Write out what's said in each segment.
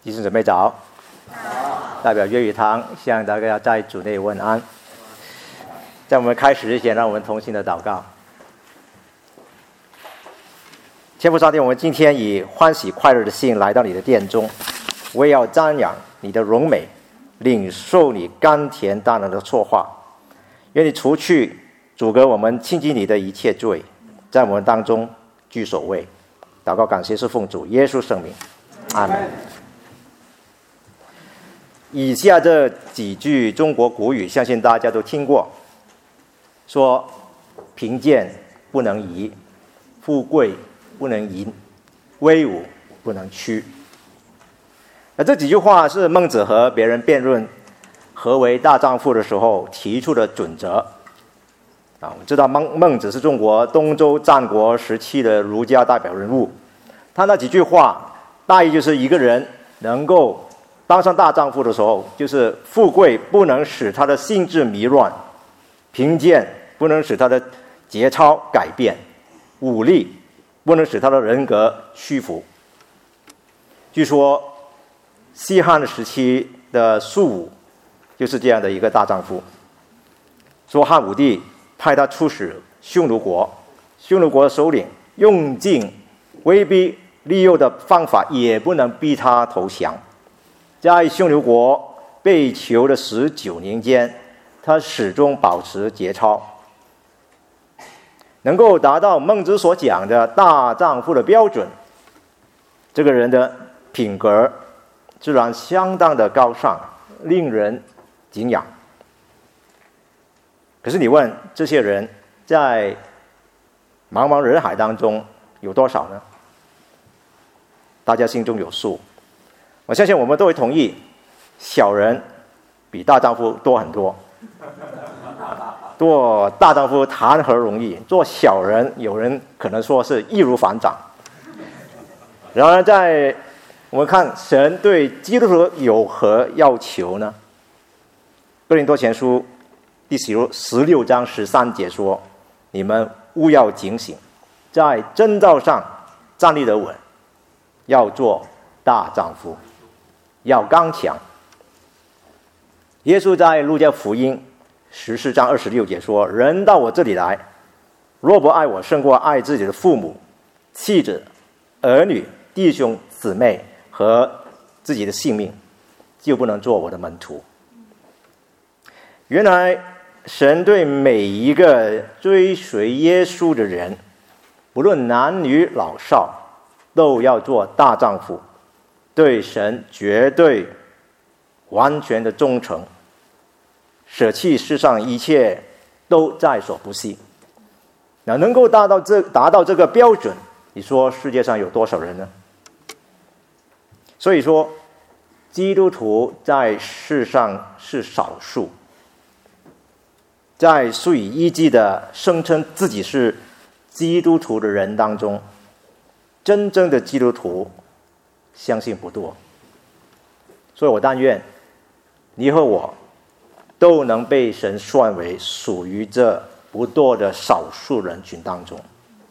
弟兄姊妹早，代表粤语堂向大家在主内问安。在我们开始之前，让我们同心的祷告。天父上帝，我们今天以欢喜快乐的心来到你的殿中，我也要瞻仰你的荣美，领受你甘甜大能的说话。愿你除去阻隔我们亲近你的一切罪，在我们当中居首位。祷告感谢是奉主耶稣圣名，阿们。以下这几句中国古语相信大家都听过，说贫贱不能移，富贵不能淫，威武不能屈。那这几句话是孟子和别人辩论何为大丈夫的时候提出的准则。我们知道孟子是中国东周战国时期的儒家代表人物，他那几句话大意就是一个人能够当上大丈夫的时候，就是富贵不能使他的心智迷乱，贫贱不能使他的节操改变，武力不能使他的人格屈服。据说西汉时期的苏武就是这样的一个大丈夫，说汉武帝派他出使匈奴国，匈奴国的首领用尽威逼利诱的方法，也不能逼他投降。在匈奴国被囚的19年间，他始终保持节操，能够达到孟子所讲的大丈夫的标准，这个人的品格自然相当的高尚，令人敬仰。可是你问这些人在茫茫人海当中有多少呢？大家心中有数。我相信我们都会同意，小人比大丈夫多很多。做大丈夫谈何容易，做小人有人可能说是易如反掌。然而在我们看神对基督徒有何要求呢？哥林多前书第16章13节说，你们务要警醒，在真道上站立得稳，要做大丈夫，要刚强。耶稣在路加福音14章26节说，人到我这里来，若不爱我胜过爱自己的父母、妻子、儿女、弟兄姊妹和自己的性命，就不能做我的门徒。原来神对每一个追随耶稣的人，不论男女老少，都要做大丈夫，对神绝对完全的忠诚，舍弃世上一切都在所不惜。那能够达到这个标准，你说世界上有多少人呢？所以说基督徒在世上是少数，在数以亿计的声称自己是基督徒的人当中，真正的基督徒相信不多。所以我但愿你和我都能被神算为属于这不多的少数人群当中。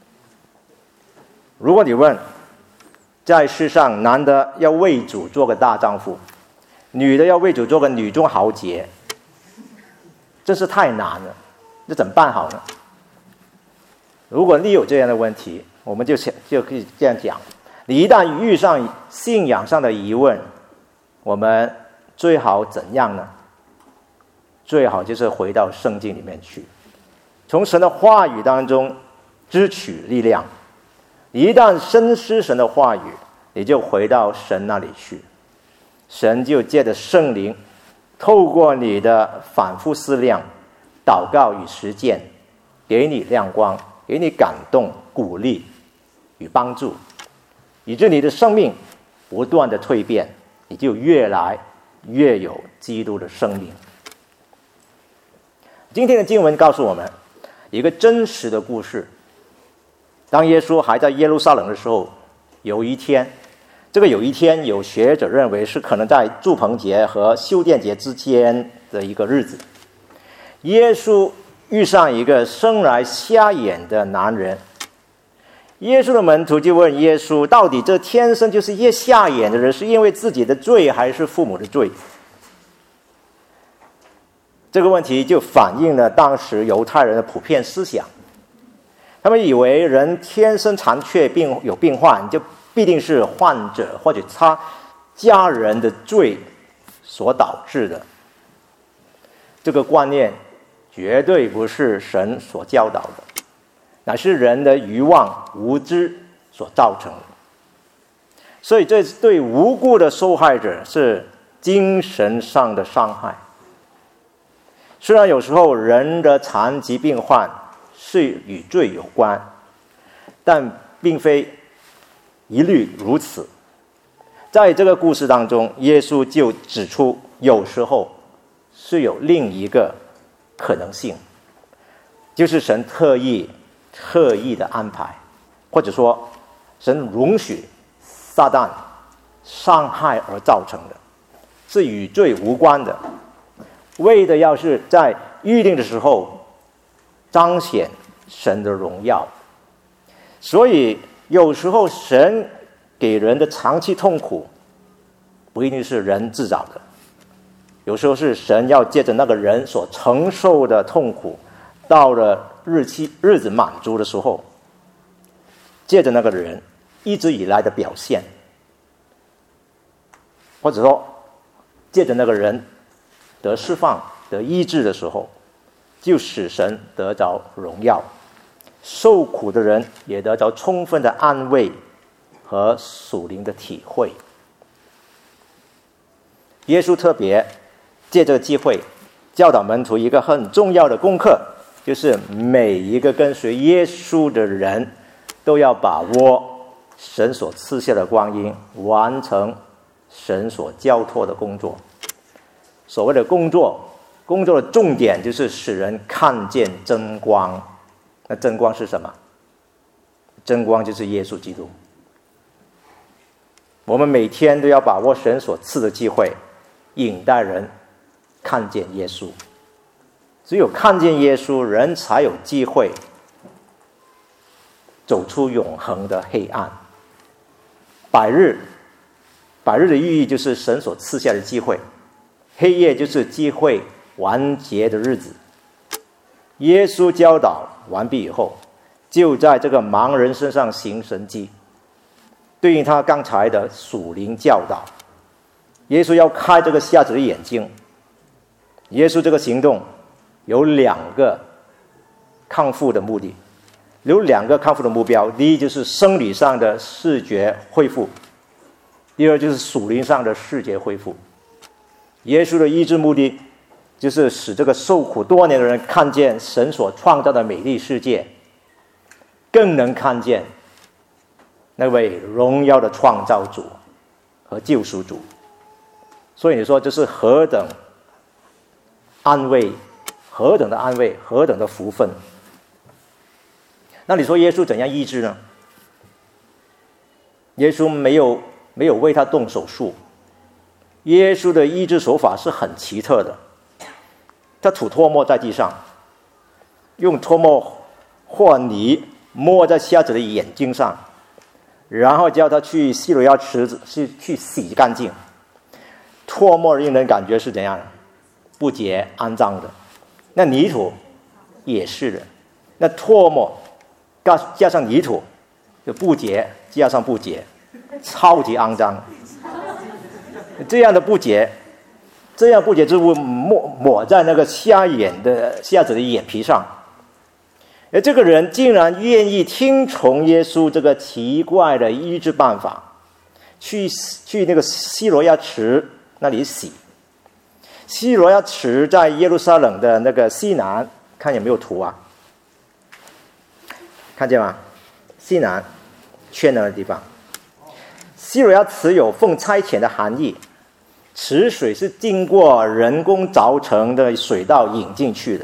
如果你问，在世上男的要为主做个大丈夫，女的要为主做个女中豪杰，真是太难了，那怎么办好呢？如果你有这样的问题，我们就可以这样讲，你一旦遇上信仰上的疑问，我们最好怎样呢？最好就是回到圣经里面去，从神的话语当中支取力量。一旦深思神的话语，你就回到神那里去，神就借着圣灵，透过你的反复思量、祷告与实践，给你亮光，给你感动、鼓励与帮助，以致你的生命不断的蜕变，你就越来越有基督的生命。今天的经文告诉我们一个真实的故事。当耶稣还在耶路撒冷的时候，有一天有学者认为是可能在住棚节和修殿节之间的一个日子，耶稣遇上一个生来瞎眼的男人， 耶稣的门徒就问耶稣，到底这天生就是瞎眼的人是因为自己的罪还是父母的罪？这个问题就反映了当时犹太人的普遍思想，他们以为人天生残缺有病患，就必定是患者或者他家人的罪所导致的。这个观念绝对不是神所教导的，乃是人的愚妄无知所造成的。所以这对无辜的受害者是精神上的伤害。虽然有时候人的残疾病患是与罪有关，但并非一律如此。在这个故事当中，耶稣就指出，有时候是有另一个可能性，就是神特意的安排，或者说神容许撒旦伤害而造成的，是与罪无关的，为的要是在预定的时候彰显神的荣耀。所以有时候神给人的长期痛苦不一定是人自找的，有时候是神要借着那个人所承受的痛苦，到了日子满足的时候，借着那个人一直以来的表现，或者说借着那个人得释放得医治的时候，就使神得着荣耀，受苦的人也得着充分的安慰和属灵的体会。耶稣特别借这个机会教导门徒一个很重要的功课，就是每一个跟随耶稣的人都要把握神所赐下的光阴，完成神所交托的工作。所谓的工作的重点就是使人看见真光。那真光是什么？真光就是耶稣基督。我们每天都要把握神所赐的机会，引带人看见耶稣。只有看见耶稣，人才有机会走出永恒的黑暗。百日的寓意就是神所赐下的机会，黑夜就是机会完结的日子。耶稣教导完毕以后，就在这个盲人身上行神迹，对应他刚才的属灵教导。耶稣要开这个瞎子的眼睛。耶稣这个行动有两个康复的目的，有两个康复的目标。第一就是生理上的视觉恢复，第二就是属灵上的视觉恢复。耶稣的医治目的就是使这个受苦多年的人看见神所创造的美丽世界，更能看见那位荣耀的创造主和救赎主。所以你说这是何等安慰，何等的安慰，何等的福分。那你说耶稣怎样医治呢？耶稣没有为他动手术。耶稣的医治手法是很奇特的。他吐唾沫在地上，用唾沫或泥抹在瞎子的眼睛上，然后叫他去西罗亚池子去洗干净。唾沫令人感觉是怎样的？不洁肮脏的。那泥土也是的，那唾沫加上泥土就不洁加上不洁，超级肮脏。这样不洁之物抹在那个瞎子的眼皮上。而这个人竟然愿意听从耶稣这个奇怪的医治办法，去那个西罗亚池那里洗。西罗亚池在耶路撒冷的那个西南，看有没有图啊？看见吗？西南圈那个地方。西罗亚池有奉差遣的含义，池水是经过人工凿成的水道引进去的。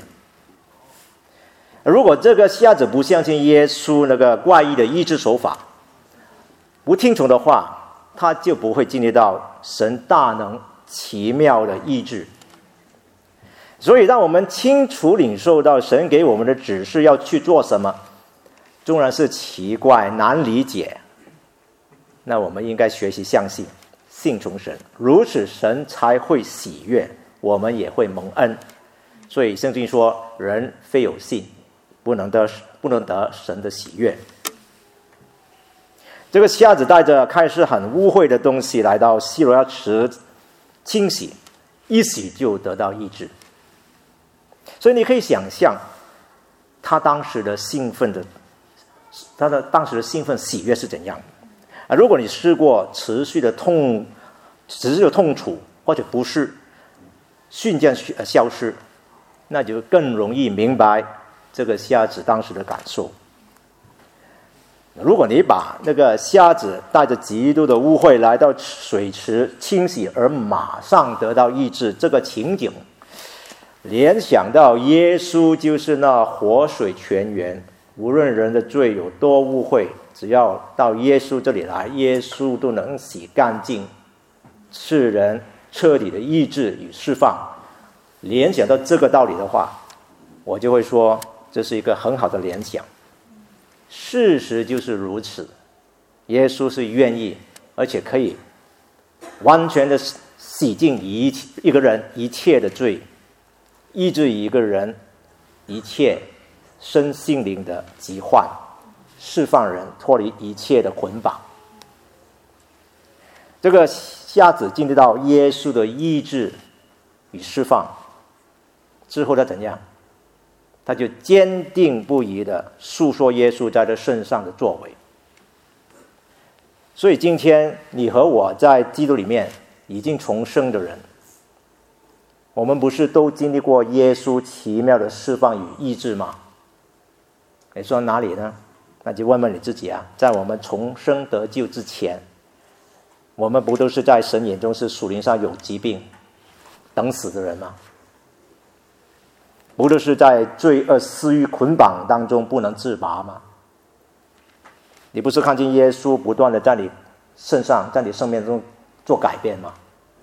如果这个瞎子不相信耶稣那个怪异的医治手法，不听从的话，他就不会经历到神大能奇妙的医治。所以让我们清楚领受到神给我们的指示要去做什么， 纵然是奇怪难理解，那我们应该学习相信，信从神，如此神才会喜悦，我们也会蒙恩。所以圣经说，人非有信，不能得神的喜悦。这个瞎子带着看似很污秽的东西来到西罗亚池清洗，一洗就得到医治。所以你可以想象他当时的兴奋喜悦是怎样的。如果你试过持续的痛楚或者不适瞬间消失，那就更容易明白这个瞎子当时的感受。如果你把那个瞎子带着极度的污秽来到水池清洗，而马上得到医治，这个情景联想到耶稣就是那活水泉源，无论人的罪有多污秽，只要到耶稣这里来，耶稣都能洗干净，使人彻底的医治与释放。联想到这个道理的话，我就会说这是一个很好的联想。事实就是如此，耶稣是愿意而且可以完全的洗净一个人一切的罪，医治一个人一切身心灵的疾患，释放人脱离一切的捆绑。这个瞎子经历到耶稣的医治与释放之后，他怎样？他就坚定不移地诉说耶稣在他身上的作为。所以今天你和我在基督里面已经重生的人，我们不是都经历过耶稣奇妙的释放与医治吗？你说哪里呢？那就问问你自己啊，在我们重生得救之前，我们不都是在神眼中是属灵上有疾病等死的人吗？不都是在罪恶私欲捆绑当中不能自拔吗？你不是看见耶稣不断的在你身上，在你生命中做改变吗？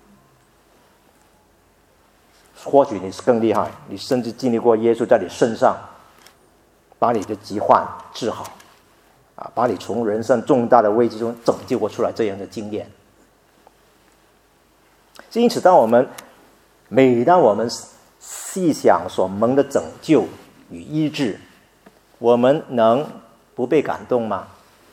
或许你是更厉害，你甚至经历过耶稣在你身上把你的疾患治好，把你从人生重大的危机中拯救过出来，这样的经验。因此每当我们细想所蒙的拯救与医治，我们能不被感动吗？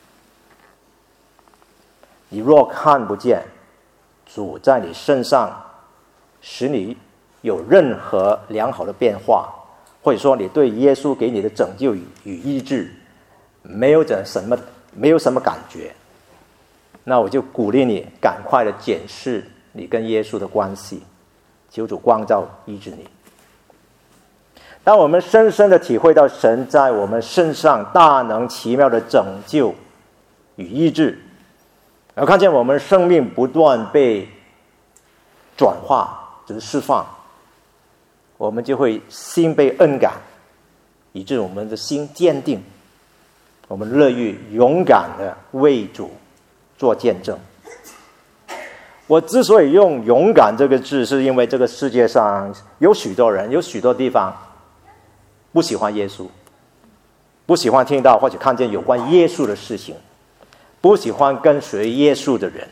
你若看不见主在你身上使你有任何良好的变化，或者说你对耶稣给你的拯救与医治没有什么感觉，那我就鼓励你赶快的检视你跟耶稣的关系，求主光照医治你。当我们深深的体会到神在我们身上大能奇妙的拯救与医治，然后看见我们生命不断被转化，就是释放，我们就会心被恩感，以致我们的心坚定，我们乐于勇敢的为主做见证。我之所以用勇敢这个字，是因为这个世界上有许多人，有许多地方不喜欢耶稣，不喜欢听到或者看见有关耶稣的事情，不喜欢跟随耶稣的人。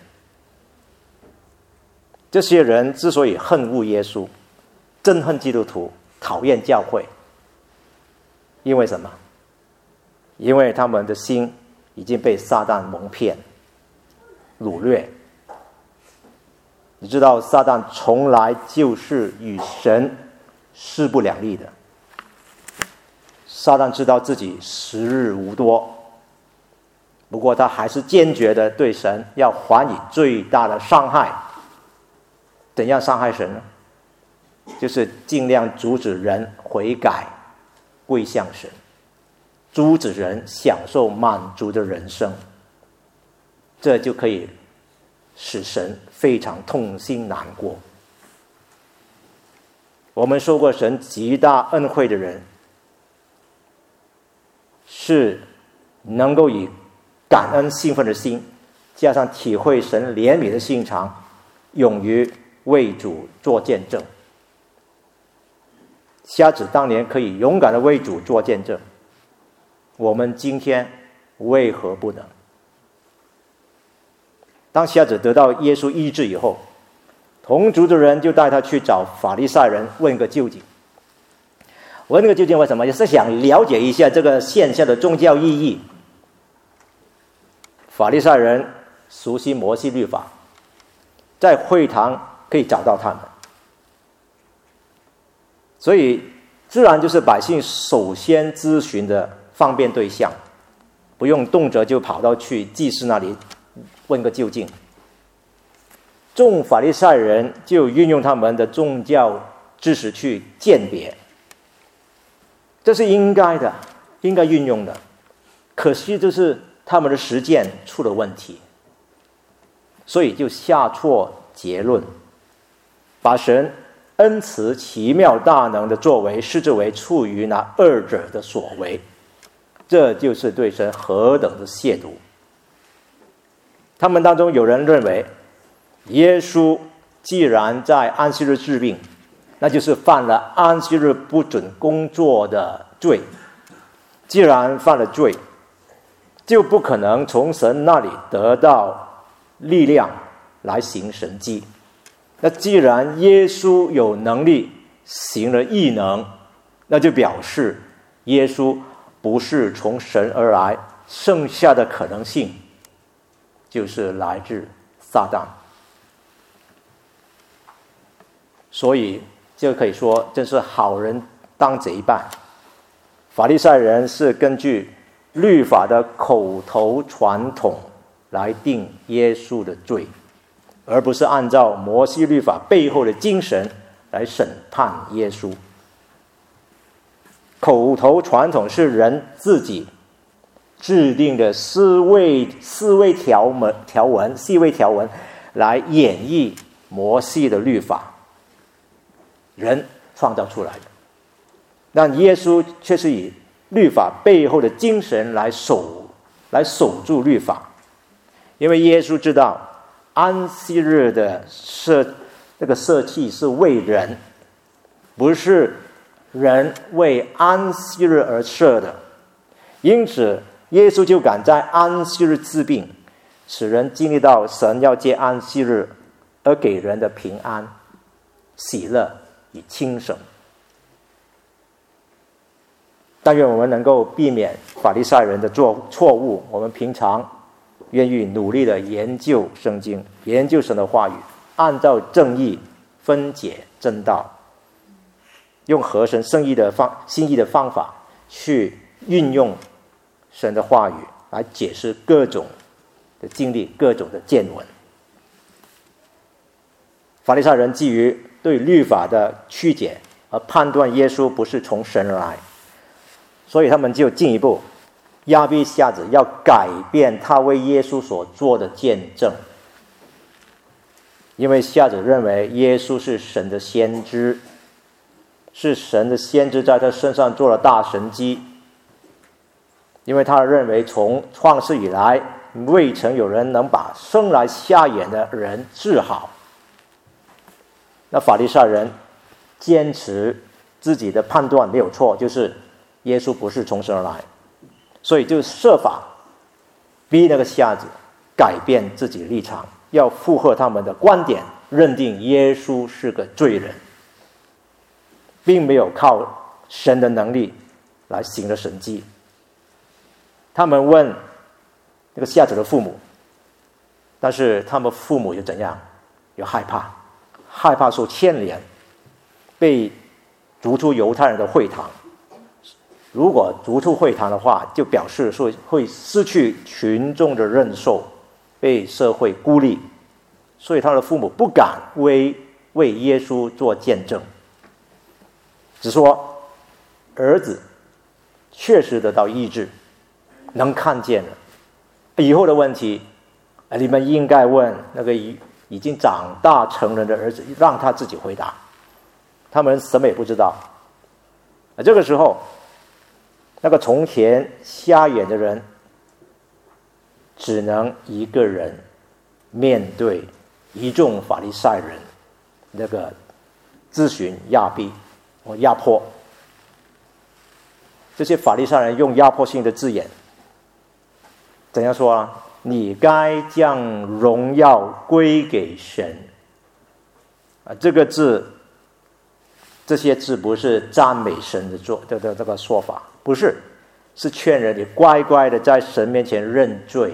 这些人之所以恨恶耶稣，憎恨基督徒，讨厌教会，因为什么？因为他们的心已经被撒旦蒙骗掳掠。你知道撒旦从来就是与神势不两立的。撒旦知道自己时日无多，不过他还是坚决的对神要还以最大的伤害。怎样伤害神呢？就是尽量阻止人悔改归向神，阻止人享受满足的人生，这就可以使神非常痛心难过。我们受过神极大恩惠的人，是能够以感恩兴奋的心，加上体会神怜悯的心肠，勇于为主做见证。瞎子当年可以勇敢的为主做见证， 我们今天为何不能？当瞎子得到耶稣医治以后，同族的人就带他去找法利赛人问个究竟。问个究竟为什么？也是想了解一下这个现象的宗教意义。法利赛人熟悉摩西律法，在会堂可以找到他们，所以自然就是百姓首先咨询的方便对象，不用动辄就跑到去祭司那里问个究竟。众法利赛人就运用他们的宗教知识去鉴别，这是应该的，应该运用的。可惜就是他们的实践出了问题，所以就下错结论，把神恩慈奇妙大能的作为视之为出于那二者的所为，这就是对神何等的亵渎。他们当中有人认为，耶稣既然在安息日治病，那就是犯了安息日不准工作的罪。既然犯了罪，就不可能从神那里得到力量来行神迹。那既然耶稣有能力行了异能，那就表示耶稣不是从神而来，剩下的可能性就是来自撒旦。所以就可以说真是好人当贼办。法利赛人是根据律法的口头传统来定耶稣的罪，而不是按照摩西律法背后的精神来审判耶稣。口头传统是人自己制定的细微条文来演绎摩西的律法，人创造出来的。但耶稣却是以律法背后的精神来守住律法，因为耶稣知道安息日的设计是为人，不是人为安息日而设的。因此耶稣就敢在安息日治病，使人经历到神要借安息日而给人的平安、喜乐与轻省。但愿我们能够避免法利赛人的错误，我们平常愿意努力的研究圣经，研究神的话语，按照正义分解真道，用合神心意的方法去运用神的话语来解释各种的经历，各种的见闻。法利赛人基于对律法的曲解而判断耶稣不是从神而来，所以他们就进一步压逼瞎子，要改变他为耶稣所做的见证。因为瞎子认为耶稣是神的先知，是神的先知在他身上做了大神迹，因为他认为从创世以来未曾有人能把生来瞎眼的人治好。那法利赛人坚持自己的判断没有错，就是耶稣不是从神而来，所以就设法逼那个瞎子改变自己的立场，要附和他们的观点，认定耶稣是个罪人，并没有靠神的能力来行了神迹。他们问那个瞎子的父母，但是他们父母又怎样？又害怕受牵连，被逐出犹太人的会堂。如果逐出会堂的话，就表示说会失去群众的认受，被社会孤立，所以他的父母不敢为耶稣做见证，只说儿子确实得到医治，能看见了。以后的问题，你们应该问那个已经长大成人的儿子，让他自己回答。他们什么也不知道。这个时候，那个从前瞎眼的人只能一个人面对一众法利赛人那个咨询、压迫。 这些法利赛人用压迫性的字眼，怎样说啊？你该将荣耀归给神。这个字，这些字不是赞美神的这个说法，不是，是劝人你乖乖的在神面前认罪。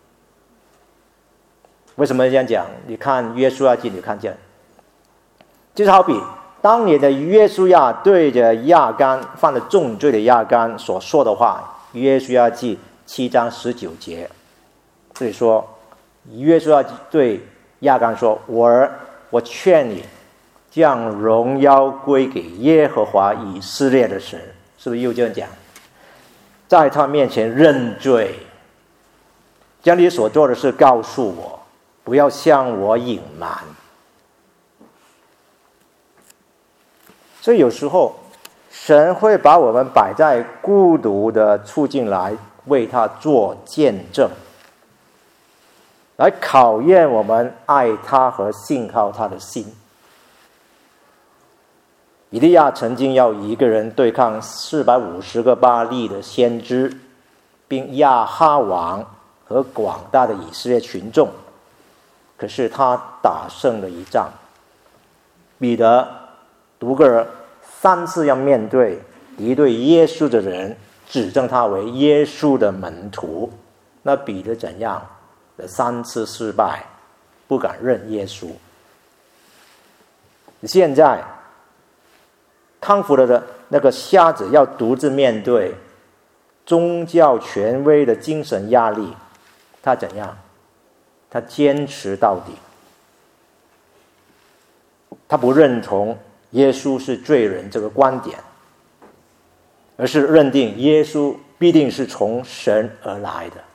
为什么这样讲？你看约书亚记，你看见，就是好比当年的约书亚对着亚干犯了重罪的亚干所说的话，约书亚记7章19节，这里说，约书亚对亚干说：“我儿，我劝你将荣耀归给耶和华以色列的神。”是不是又这样讲？在他面前认罪，将你所做的事告诉我，不要向我隐瞒。所以有时候神会把我们摆在孤独的处境来为他做见证，来考验我们爱他和信靠他的心。以利亚曾经要一个人对抗450个巴力的先知，并亚哈王和广大的以色列群众，可是他打胜了一仗。彼得、独个儿3次要面对敌对耶稣的人，指证他为耶稣的门徒。那彼得怎样？3次失败，不敢认耶稣。现在康复了的那个瞎子要独自面对宗教权威的精神压力，他怎样？他坚持到底，他不认同耶稣是罪人这个观点，而是认定耶稣必定是从神而来的。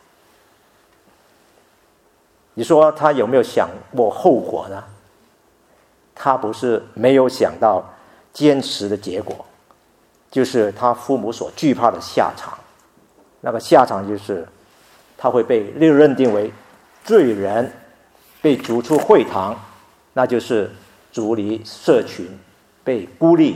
你说他有没有想过后果呢？他不是没有想到坚持的结果，就是他父母所惧怕的下场。那个下场就是他会被认定为罪人，被逐出会堂，那就是逐离社群，被孤立。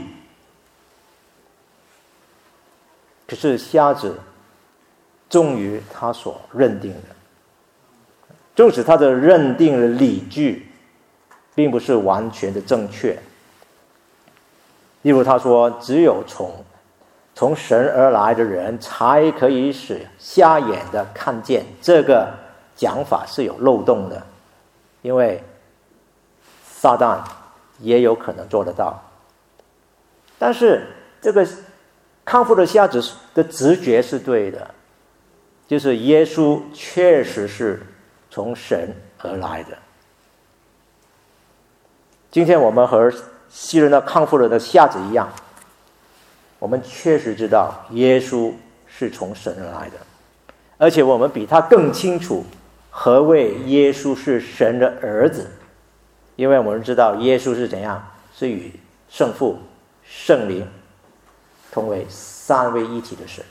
可是瞎子忠于他所认定的，纵使他的认定的理据并不是完全的正确。例如他说，只有从神而来的人才可以使瞎眼的看见，这个讲法是有漏洞的，因为撒旦也有可能做得到。但是这个康复的瞎子的直觉是对的，就是耶稣确实是从神而来的。今天我们和希伦的康复了的瞎子一样，我们确实知道耶稣是从神而来的，而且我们比他更清楚何谓耶稣是神的儿子，因为我们知道耶稣是怎样，是与圣父、圣灵同为3位一体的神。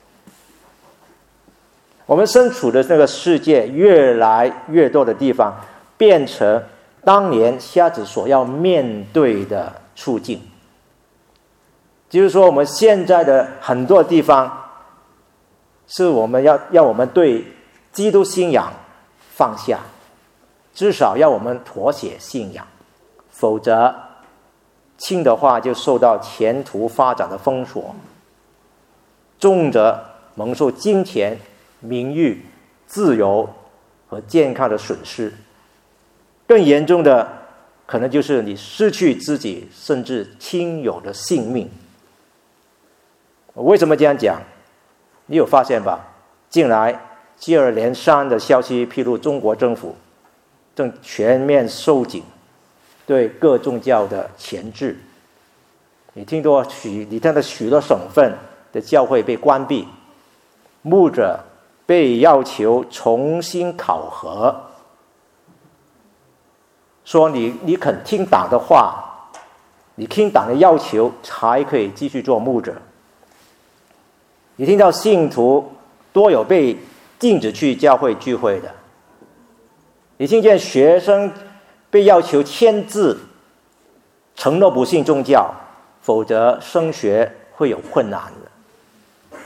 我们身处的那个世界越来越多的地方变成当年瞎子所要面对的处境，就是说我们现在的很多地方是我们要我们对基督信仰放下，至少要我们妥协信仰，否则轻的话就受到前途发展的封锁，重则蒙受金钱、名誉、自由和健康的损失，更严重的可能就是你失去自己甚至亲友的性命。为什么这样讲？你有发现吧？近来接二连三的消息披露，中国政府正全面收紧对各宗教的钳制。你听到许多省份的教会被关闭，牧者被要求重新考核，说你肯听党的话，你听党的要求才可以继续做牧者。你听到信徒多有被禁止去教会聚会的，你听见学生被要求签字承诺不信宗教，否则升学会有困难的。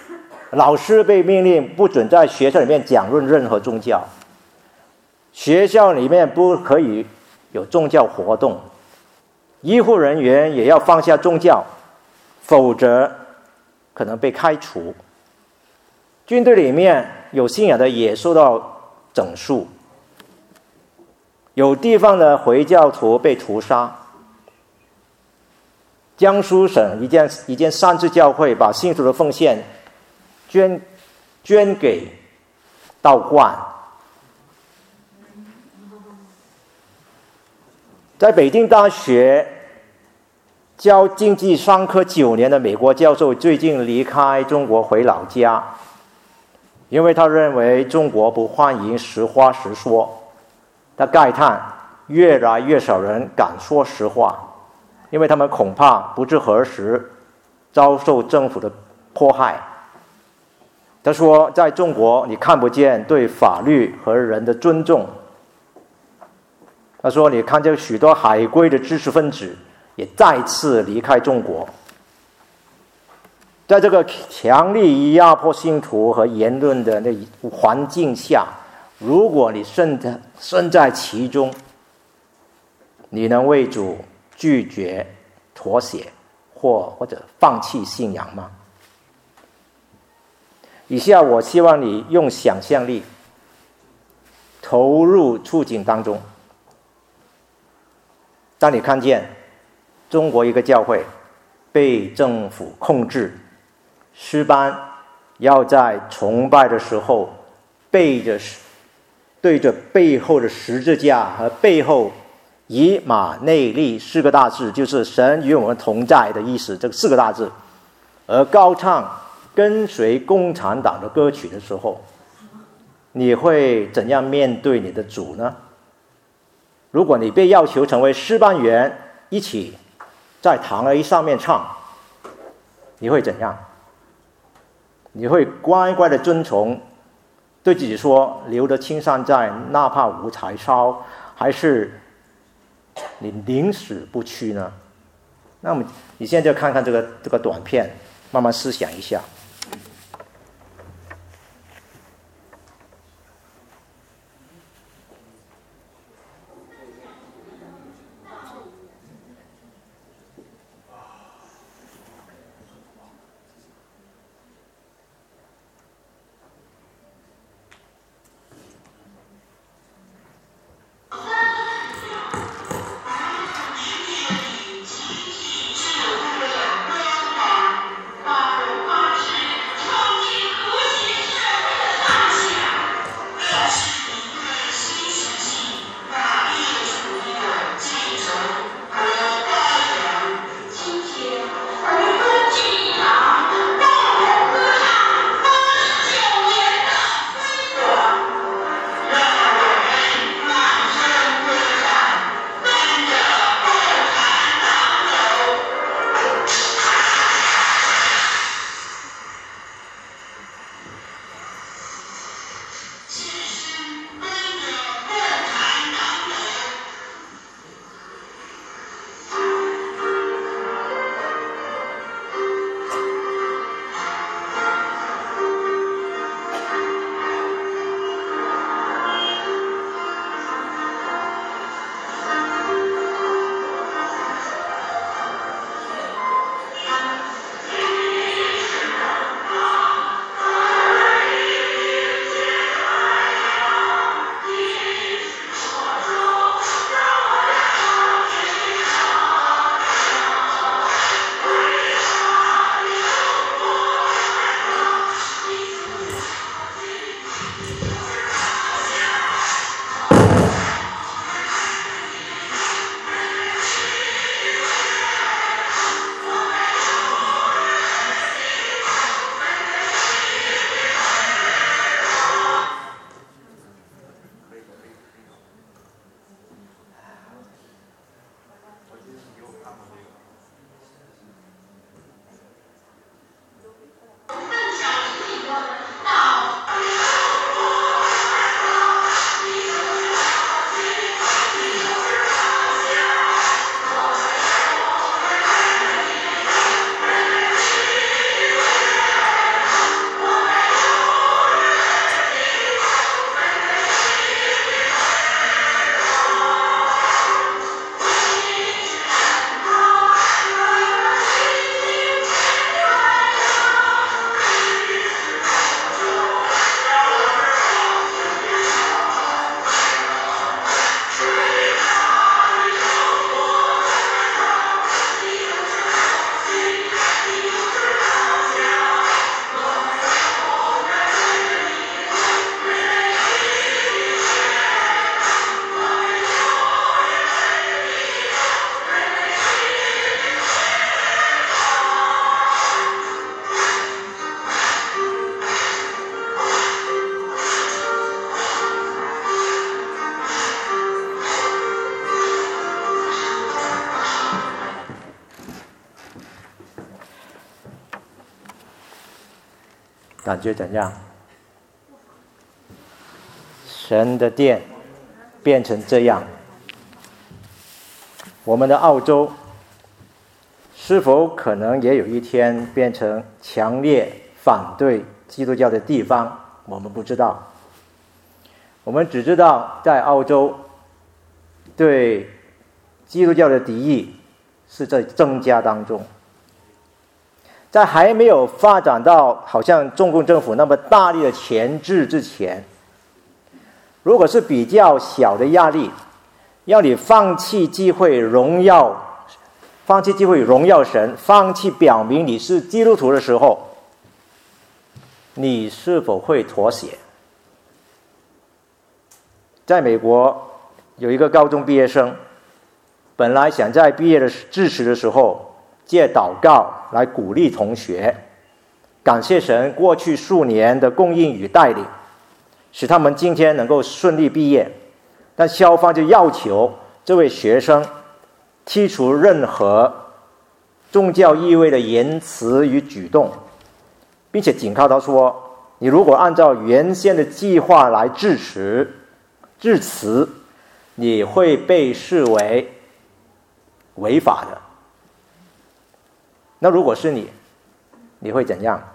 老师被命令不准在学校里面讲论任何宗教，学校里面不可以有宗教活动，医护人员也要放下宗教，否则可能被开除。军队里面有信仰的也受到整肃，有地方的回教徒被屠杀。江苏省一间三自教会把信徒的奉献捐给道观。在北京大学教经济商科9年的美国教授最近离开中国回老家，因为他认为中国不欢迎实话实说。他慨叹越来越少人敢说实话，因为他们恐怕不知何时遭受政府的迫害。他说，在中国你看不见对法律和人的尊重。他说，你看见许多海归的知识分子也再次离开中国。在这个强力压迫信徒和言论的那环境下，如果你身在其中，你能为主拒绝妥协或者放弃信仰吗？以下我希望你用想象力投入处境当中。当你看见中国一个教会被政府控制，诗班要在崇拜的时候对着背后的十字架和背后以马内利4个大字，就是神与我们同在的意思，这4个大字，而高唱跟随共产党的歌曲的时候，你会怎样面对你的主呢？如果你被要求成为诗班员，一起在堂 A 上面唱，你会怎样？你会乖乖的遵从，对自己说留得青山在，哪怕无柴烧，还是你宁死不屈呢？那么你现在就看看这个短片，慢慢思想一下。 治无人不要党，大人发誓感觉怎样？神的殿变成这样，我们的澳洲是否可能也有一天变成强烈反对基督教的地方？我们不知道。我们只知道在澳洲对基督教的敌意是在增加当中。在还没有发展到好像中共政府那么大力的钳制之前，如果是比较小的压力，要你放弃机会荣耀神，放弃表明你是基督徒的时候，你是否会妥协？在美国有一个高中毕业生，本来想在毕业的致辞的时候借祷告来鼓励同学，感谢神过去数年的供应与带领，使他们今天能够顺利毕业。但校方就要求这位学生剔除任何宗教意味的言辞与举动，并且警告他说，你如果按照原先的计划来致辞，你会被视为违法的。那如果是你会怎样？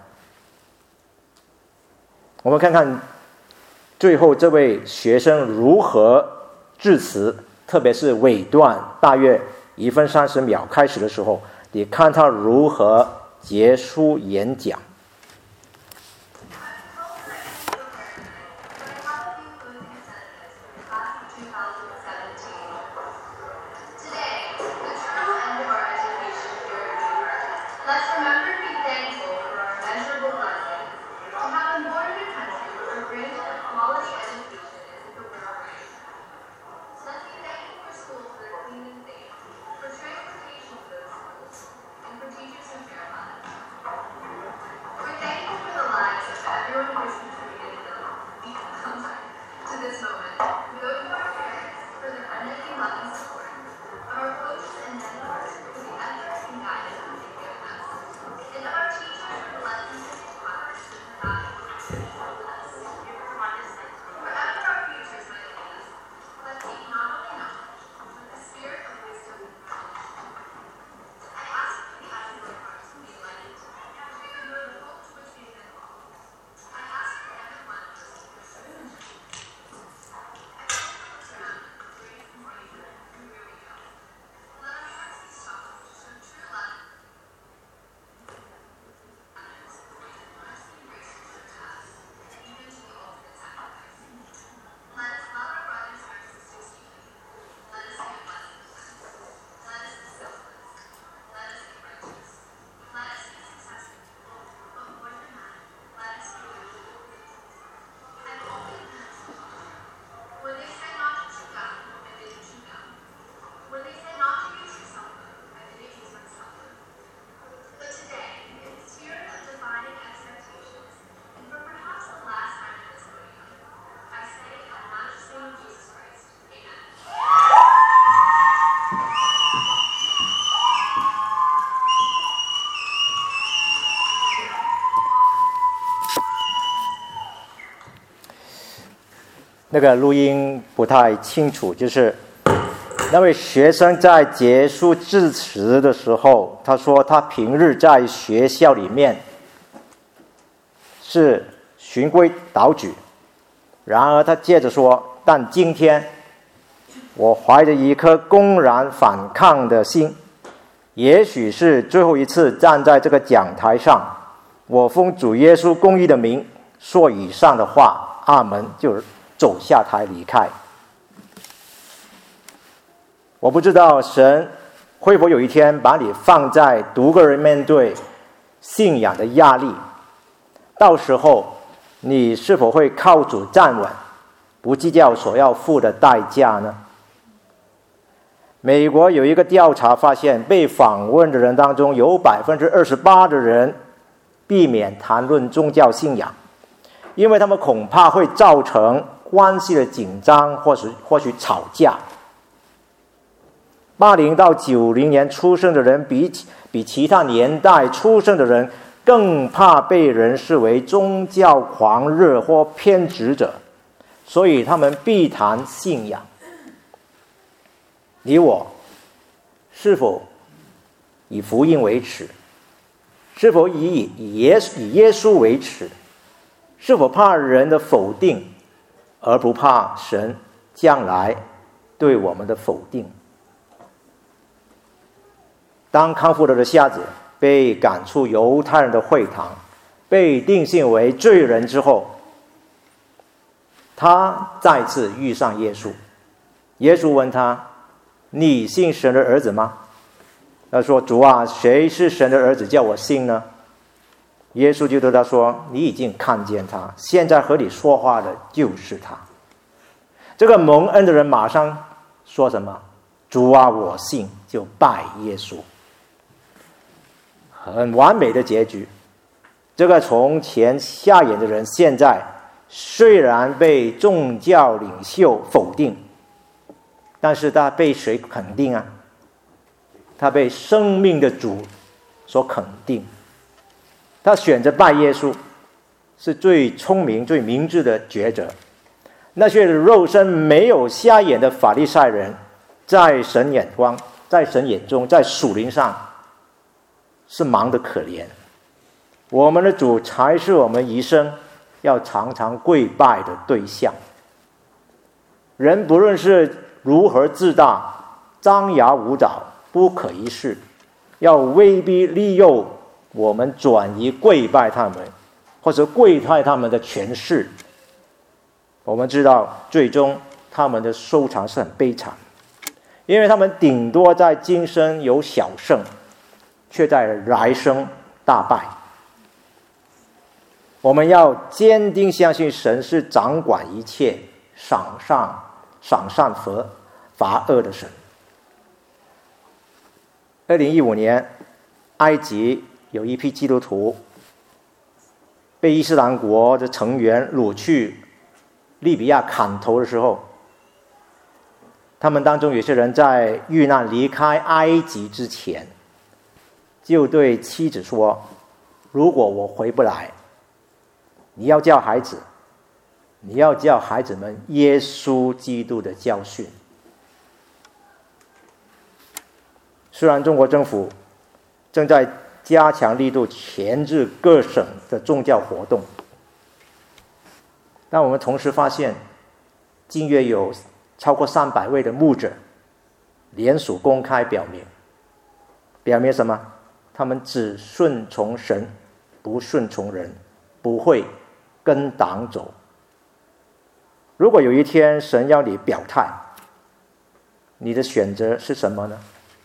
我们看看最后这位学生如何致辞，特别是尾段大约1分30秒开始的时候，你看他如何结束演讲。那个录音不太清楚，就是那位学生在结束致辞的时候，他说他平日在学校里面是循规蹈矩，然而他接着说，但今天我怀着一颗公然反抗的心，也许是最后一次站在这个讲台上，我奉主耶稣公义的名说以上的话，阿门，就走下台离开。我不知道神会否有一天把你放在独个人面对信仰的压力，到时候你是否会靠主站稳，不计较所要付的代价呢？美国有一个调查发现，被访问的人当中有28%的人避免谈论宗教信仰，因为他们恐怕会造成关系的紧张，或许吵架。80到90年出生的人比其他年代出生的人更怕被人视为宗教狂热或偏执者，所以他们避谈信仰。你我是否以福音为耻？是否以耶稣为耻？是否怕人的否定，而不怕神将来对我们的否定？当康复了的瞎子被赶出犹太人的会堂，被定性为罪人之后，他再次遇上耶稣。耶稣问他：你信神的儿子吗？他说：主啊，谁是神的儿子，叫我信呢？耶稣就对他说：你已经看见他，现在和你说话的就是他。这个蒙恩的人马上说什么？主啊，我信，就拜耶稣。很完美的结局。这个从前瞎眼的人，现在虽然被宗教领袖否定，但是他被谁肯定啊？他被生命的主所肯定。他选择拜耶稣，是最聪明最明智的抉择。那些肉身没有瞎眼的法利赛人，在神眼中，在属灵上是忙得可怜。我们的主才是我们一生要常常跪拜的对象。人不论是如何自大、张牙舞爪、不可一世，要威逼利诱我们转移跪拜他们，或者跪拜他们的权势，我们知道最终他们的收场是很悲惨，因为他们顶多在今生有小胜，却在来生大败。我们要坚定相信神是掌管一切、赏善罚恶的神。2015年，埃及有一批基督徒被伊斯兰国的成员掳去利比亚砍头的时候，他们当中有些人在遇难离开埃及之前，就对妻子说：如果我回不来，你要教孩子们耶稣基督的教训。虽然中国政府正在加强力度钳制各省的宗教活动，但我们同时发现，近月有超过300位的牧者联署公开表明什么？他们只顺从神，不顺从人，不会跟党走。如果有一天神要你表态，你的选择是什么呢？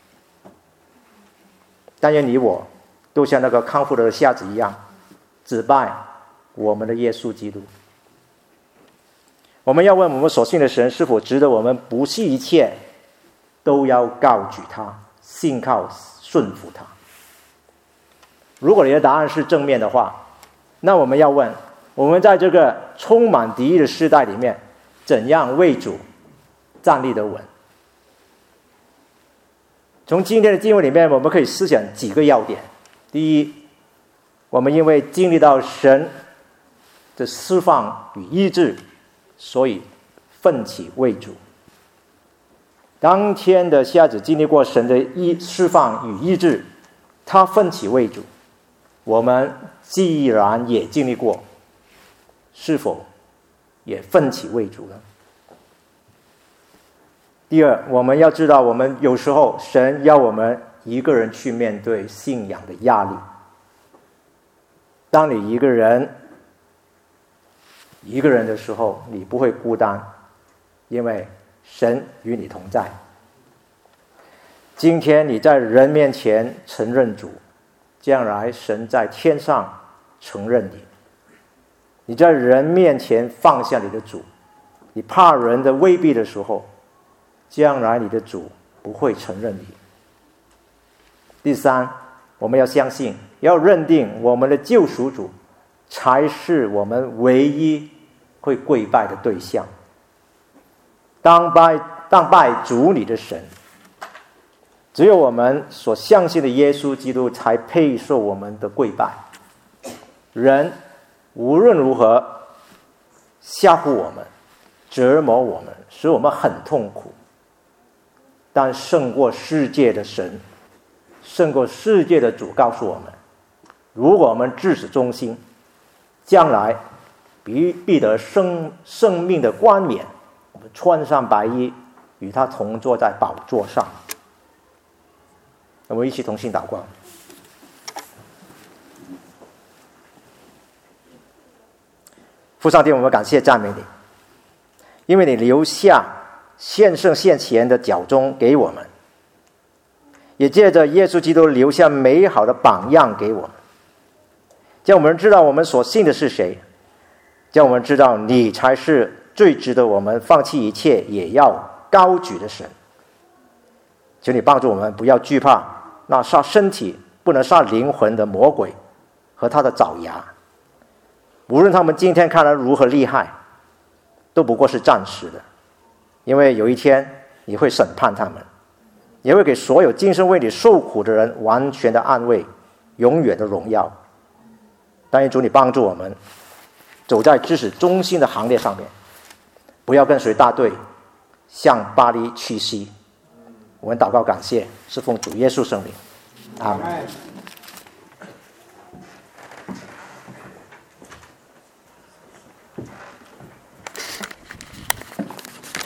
但愿你我都像那个康复了的瞎子一样，只拜我们的耶稣基督。我们要问我们所信的神是否值得我们不惜一切都要高举他，信靠顺服他。如果你的答案是正面的话，那我们要问，我们在这个充满敌意的时代里面，怎样为主站立得稳？从今天的经文里面，我们可以思想几个要点。第一，我们因为经历到神的释放与医治，所以奋起为主。当天的瞎子经历过神的释放与医治，他奋起为主。我们既然也经历过，是否也奋起为主呢？第二，我们要知道，我们有时候神要我们一个人去面对信仰的压力。当你一个人的时候，你不会孤单，因为神与你同在。今天你在人面前承认主，将来神在天上承认你。你在人面前放下你的主，你怕人的威逼的时候，将来你的主不会承认你。第三，我们要相信，要认定我们的救赎主才是我们唯一会跪拜的对象。当拜主你的神，只有我们所相信的耶稣基督才配受我们的跪拜。 人无论如何吓唬我们，折磨我们，使我们很痛苦，但胜过世界的神，胜过世界的主告诉我们，如果我们至死忠心，将来必得生命的冠冕，我们穿上白衣，与他同坐在宝座上。我们一起同心祷告。父上帝，我们感谢赞美你，因为你留下献圣献前的脚踪给我们，也借着耶稣基督留下美好的榜样给我们，叫我们知道我们所信的是谁，叫我们知道你才是最值得我们放弃一切也要高举的神。求你帮助我们不要惧怕那杀身体不能杀灵魂的魔鬼和他的爪牙，无论他们今天看来如何厉害，都不过是暂时的，因为有一天你会审判他们，也会给所有今生为你受苦的人完全的安慰，永远的荣耀。但愿主你帮助我们走在至死忠心的行列上面，不要跟随大队向巴黎屈膝。我们祷告感谢，是奉主耶稣圣名，阿们。